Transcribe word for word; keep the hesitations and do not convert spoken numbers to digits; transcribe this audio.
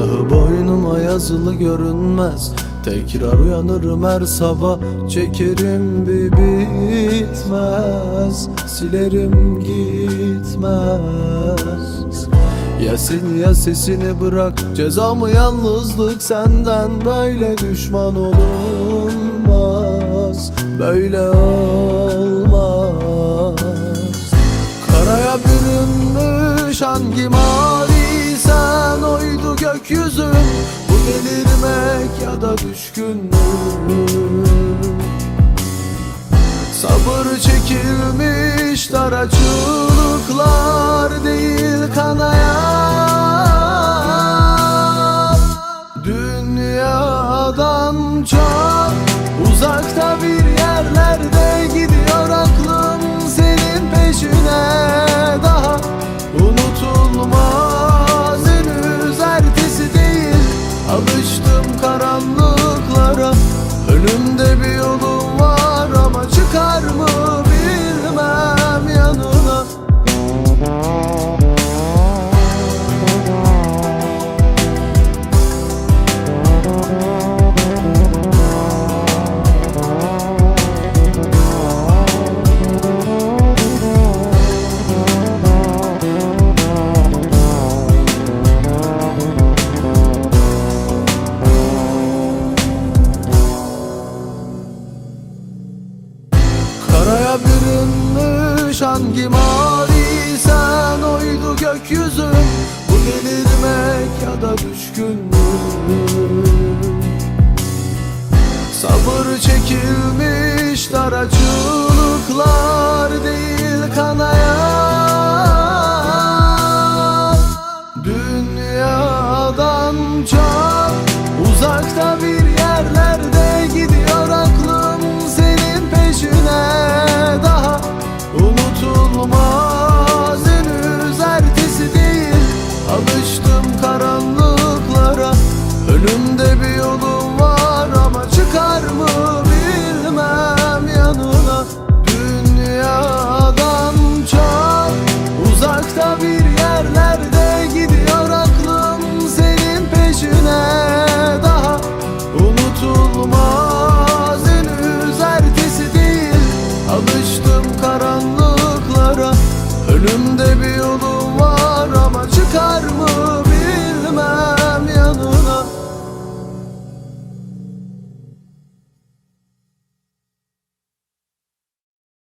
Günahı boynuma yazılı görünmez. Tekrar uyanırım her sabah, çekerim bir bitmez, silerim gitmez. Ya seni ya sesini bırak, cezamı yalnızlık senden. Böyle düşman olunmaz, böyle olmaz. Karaya bürünmüş hangi mavi sen oydu gökyüzün. Bu delirmek ya da düşkünlük. Sabır çekilmiş dar açılıklar değil kanayan. Dünyadan çok uzakta bir yerlerde gidiyor aklım senin peşine. Daha unutulmaz henüz ertesi değil. Alıştım karanlıklara, önümde bir yolum var ama çıkar mı bilmem yanına. Karaya bürünmüş hangi mavi sen oydu gökyüzün. Bu delirmek ya da düşkünlük. Sabır çekilmiş dar açılıklar